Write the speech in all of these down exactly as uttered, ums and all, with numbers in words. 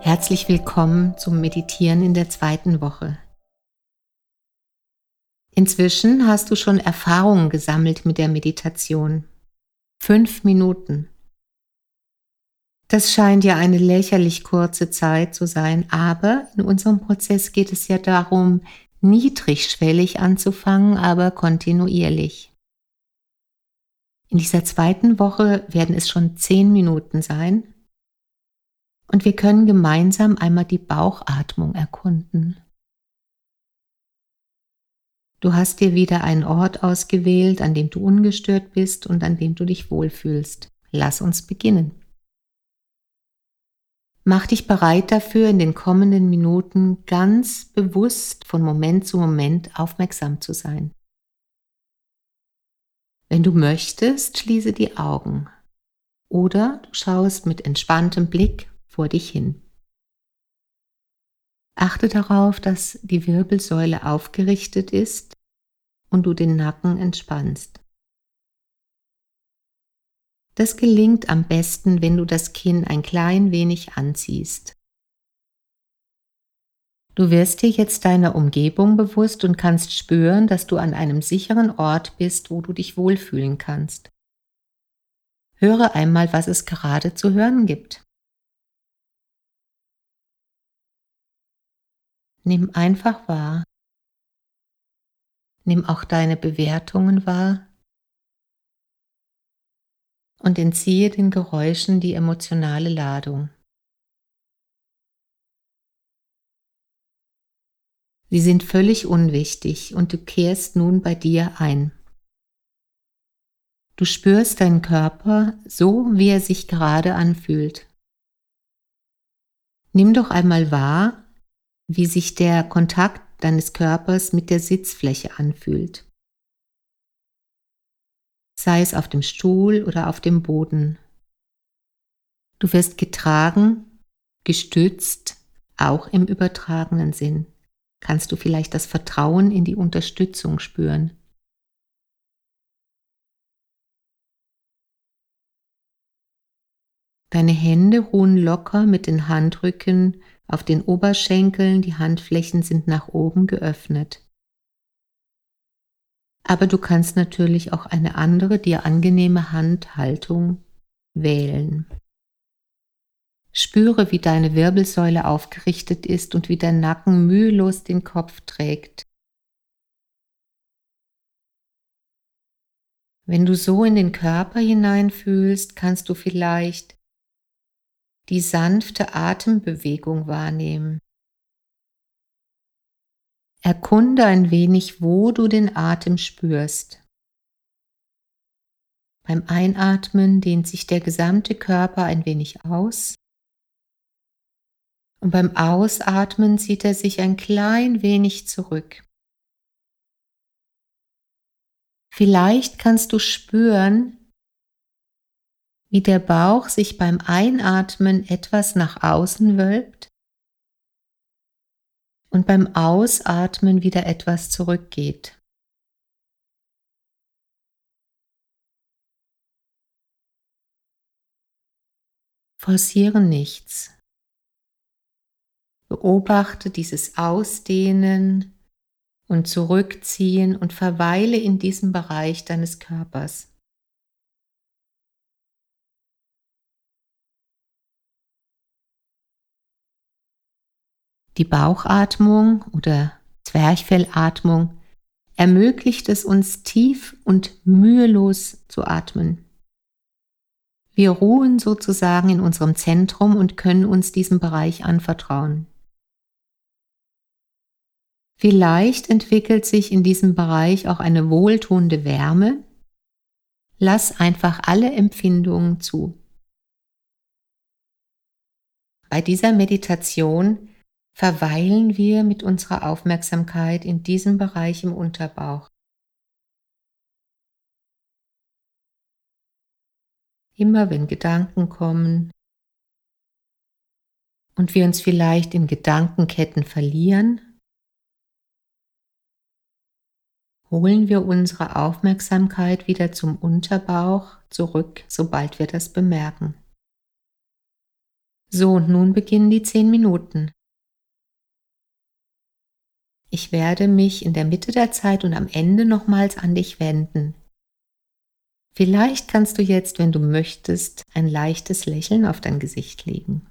Herzlich willkommen zum Meditieren in der zweiten Woche. Inzwischen hast du schon Erfahrungen gesammelt mit der Meditation. Fünf Minuten. Das scheint ja eine lächerlich kurze Zeit zu sein, aber in unserem Prozess geht es ja darum, niedrigschwellig anzufangen, aber kontinuierlich. In dieser zweiten Woche werden es schon zehn Minuten sein. Und wir können gemeinsam einmal die Bauchatmung erkunden. Du hast dir wieder einen Ort ausgewählt, an dem du ungestört bist und an dem du dich wohlfühlst. Lass uns beginnen. Mach dich bereit dafür, in den kommenden Minuten ganz bewusst von Moment zu Moment aufmerksam zu sein. Wenn du möchtest, schließe die Augen oder du schaust mit entspanntem Blick vor dich hin. Achte darauf, dass die Wirbelsäule aufgerichtet ist und du den Nacken entspannst. Das gelingt am besten, wenn du das Kinn ein klein wenig anziehst. Du wirst dir jetzt deiner Umgebung bewusst und kannst spüren, dass du an einem sicheren Ort bist, wo du dich wohlfühlen kannst. Höre einmal, was es gerade zu hören gibt. Nimm einfach wahr. Nimm auch deine Bewertungen wahr und entziehe den Geräuschen die emotionale Ladung. Sie sind völlig unwichtig und du kehrst nun bei dir ein. Du spürst deinen Körper so, wie er sich gerade anfühlt. Nimm doch einmal wahr, wie sich der Kontakt deines Körpers mit der Sitzfläche anfühlt. Sei es auf dem Stuhl oder auf dem Boden. Du wirst getragen, gestützt, auch im übertragenen Sinn. Kannst du vielleicht das Vertrauen in die Unterstützung spüren? Deine Hände ruhen locker mit den Handrücken auf den Oberschenkeln, die Handflächen sind nach oben geöffnet. Aber du kannst natürlich auch eine andere, dir angenehme Handhaltung wählen. Spüre, wie deine Wirbelsäule aufgerichtet ist und wie dein Nacken mühelos den Kopf trägt. Wenn du so in den Körper hineinfühlst, kannst du vielleicht die sanfte Atembewegung wahrnehmen. Erkunde ein wenig, wo du den Atem spürst. Beim Einatmen dehnt sich der gesamte Körper ein wenig aus und beim Ausatmen zieht er sich ein klein wenig zurück. Vielleicht kannst du spüren, wie der Bauch sich beim Einatmen etwas nach außen wölbt und beim Ausatmen wieder etwas zurückgeht. Forciere nichts. Beobachte dieses Ausdehnen und Zurückziehen und verweile in diesem Bereich deines Körpers. Die Bauchatmung oder Zwerchfellatmung ermöglicht es uns tief und mühelos zu atmen. Wir ruhen sozusagen in unserem Zentrum und können uns diesem Bereich anvertrauen. Vielleicht entwickelt sich in diesem Bereich auch eine wohltuende Wärme. Lass einfach alle Empfindungen zu. Bei dieser Meditation verweilen wir mit unserer Aufmerksamkeit in diesem Bereich im Unterbauch. Immer wenn Gedanken kommen und wir uns vielleicht in Gedankenketten verlieren, holen wir unsere Aufmerksamkeit wieder zum Unterbauch zurück, sobald wir das bemerken. So, und nun beginnen die zehn Minuten. Ich werde mich in der Mitte der Zeit und am Ende nochmals an dich wenden. Vielleicht kannst du jetzt, wenn du möchtest, ein leichtes Lächeln auf dein Gesicht legen.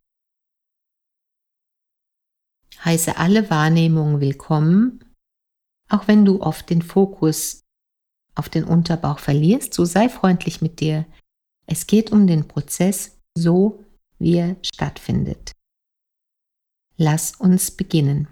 Heiße alle Wahrnehmungen willkommen, auch wenn du oft den Fokus auf den Unterbauch verlierst, so sei freundlich mit dir. Es geht um den Prozess, so wie er stattfindet. Lass uns beginnen.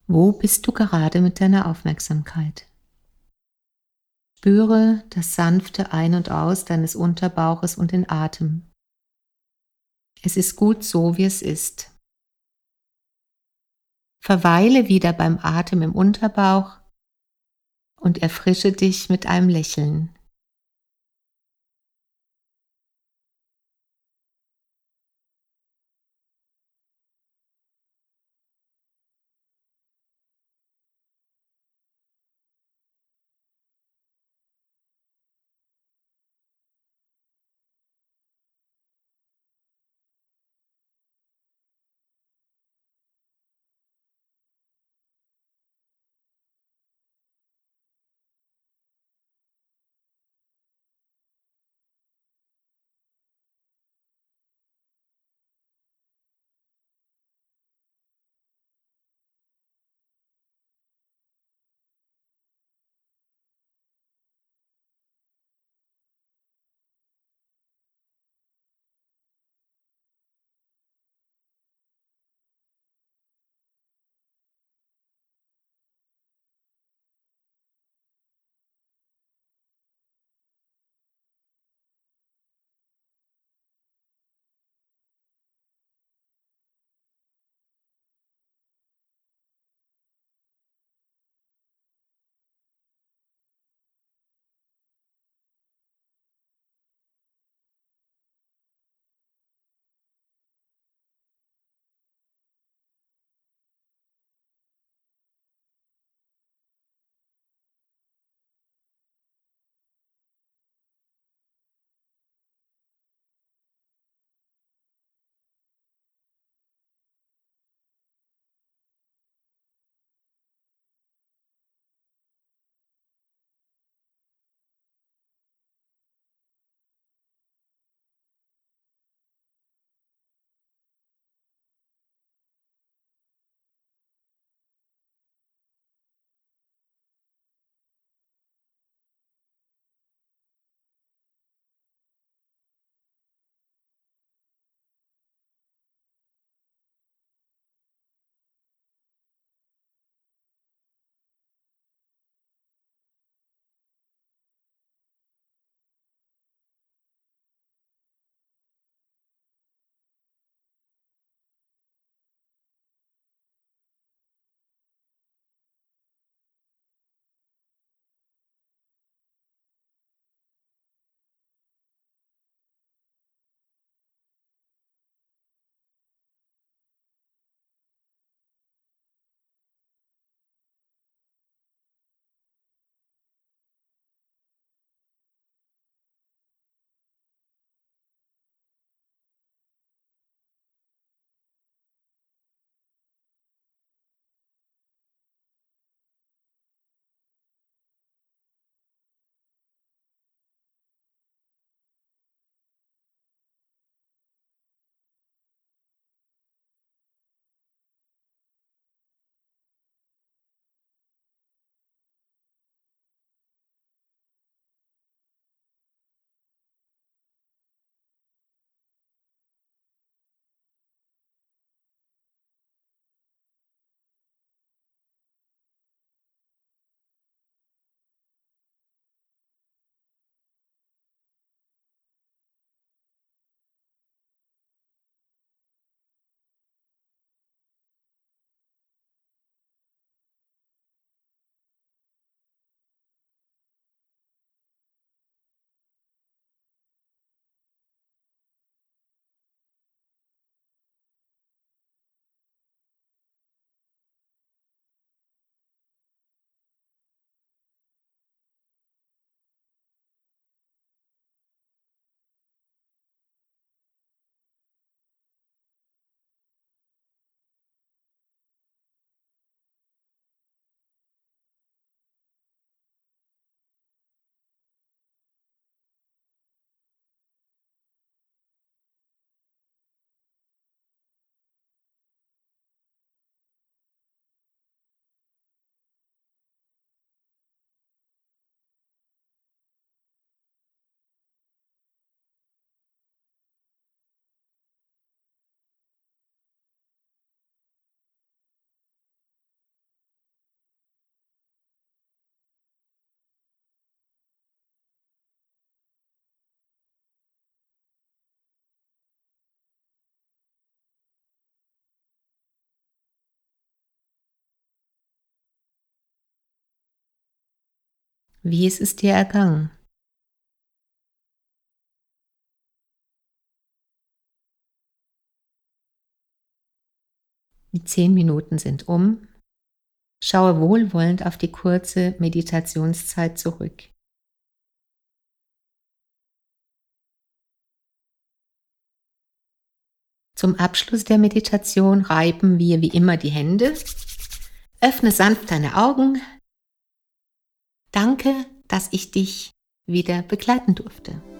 Wo bist du gerade mit deiner Aufmerksamkeit? Spüre das sanfte Ein- und Aus deines Unterbauches und den Atem. Es ist gut so, wie es ist. Verweile wieder beim Atem im Unterbauch und erfrische dich mit einem Lächeln. Wie ist es dir ergangen? Die zehn Minuten sind um. Schaue wohlwollend auf die kurze Meditationszeit zurück. Zum Abschluss der Meditation reiben wir wie immer die Hände. Öffne sanft deine Augen. Danke, dass ich dich wieder begleiten durfte.